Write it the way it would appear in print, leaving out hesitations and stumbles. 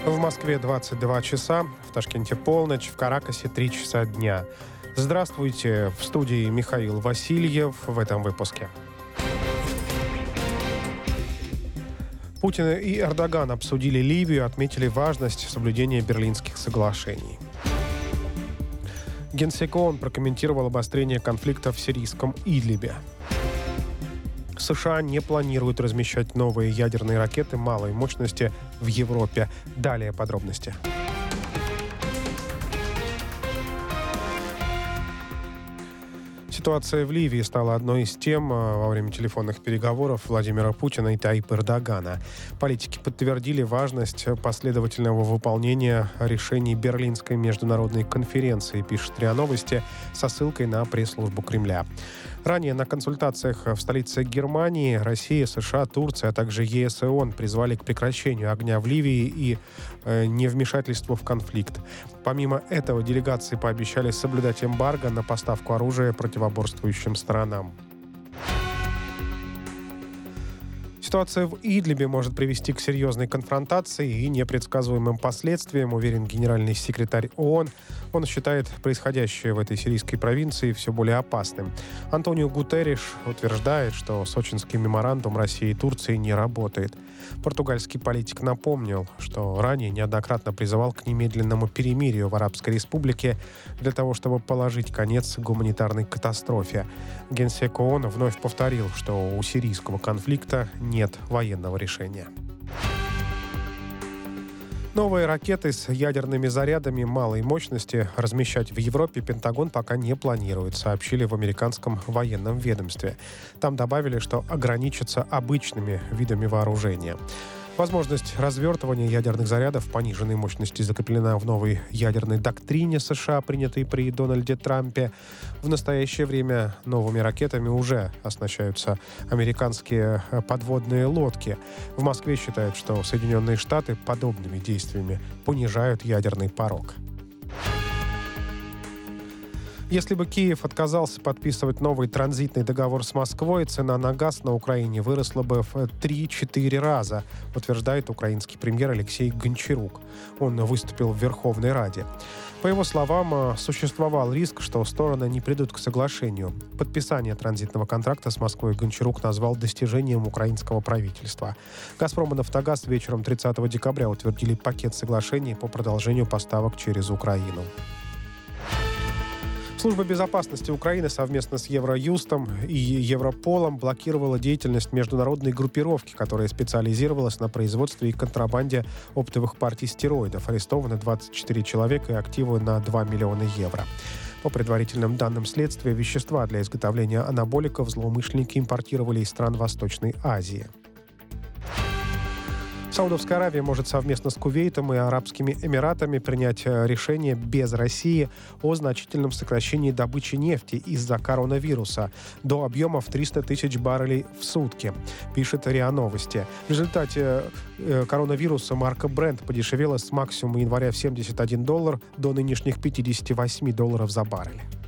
В Москве 22 часа, в Ташкенте полночь, в Каракасе 3 часа дня. Здравствуйте, в студии Михаил Васильев в этом выпуске. Путин и Эрдоган обсудили Ливию, отметили важность соблюдения Берлинских соглашений. Генсек ООН прокомментировал обострение конфликта в сирийском Идлибе. США не планируют размещать новые ядерные ракеты малой мощности в Европе. Далее подробности. Ситуация в Ливии стала одной из тем во время телефонных переговоров Владимира Путина и Таyyипа Эрдогана. Политики подтвердили важность последовательного выполнения решений Берлинской международной конференции, пишет РИА Новости, со ссылкой на пресс-службу Кремля. Ранее на консультациях в столице Германии Россия, США, Турция, а также ЕС и ООН призвали к прекращению огня в Ливии и невмешательству в конфликт. Помимо этого, делегации пообещали соблюдать эмбарго на поставку оружия противоборствующим сторонам. Ситуация в Идлибе может привести к серьезной конфронтации и непредсказуемым последствиям, уверен генеральный секретарь ООН. Он считает происходящее в этой сирийской провинции все более опасным. Антонио Гутерриш утверждает, что сочинский меморандум России и Турции не работает. Португальский политик напомнил, что ранее неоднократно призывал к немедленному перемирию в Арабской Республике для того, чтобы положить конец гуманитарной катастрофе. Генсек ООН вновь повторил, что у сирийского конфликта нет военного решения. Новые ракеты с ядерными зарядами малой мощности размещать в Европе Пентагон пока не планирует, сообщили в американском военном ведомстве. Там добавили, что ограничатся обычными видами вооружения. Возможность развертывания ядерных зарядов пониженной мощности закреплена в новой ядерной доктрине США, принятой при Дональде Трампе. В настоящее время новыми ракетами уже оснащаются американские подводные лодки. В Москве считают, что Соединенные Штаты подобными действиями понижают ядерный порог. Если бы Киев отказался подписывать новый транзитный договор с Москвой, цена на газ на Украине выросла бы в 3-4 раза, утверждает украинский премьер Алексей Гончарук. Он выступил в Верховной Раде. По его словам, существовал риск, что стороны не придут к соглашению. Подписание транзитного контракта с Москвой Гончарук назвал достижением украинского правительства. «Газпром» и «Нафтогаз» вечером 30 декабря утвердили пакет соглашений по продолжению поставок через Украину. Служба безопасности Украины совместно с Евроюстом и Европолом блокировала деятельность международной группировки, которая специализировалась на производстве и контрабанде оптовых партий стероидов. Арестованы 24 человека и активы на 2 миллиона евро. По предварительным данным следствия, вещества для изготовления анаболиков злоумышленники импортировали из стран Восточной Азии. Саудовская Аравия может совместно с Кувейтом и Арабскими Эмиратами принять решение без России о значительном сокращении добычи нефти из-за коронавируса до объемов 300 тысяч баррелей в сутки, пишет РИА Новости. В результате коронавируса марка Brent подешевела с максимума января в $71 до нынешних $58 за баррель.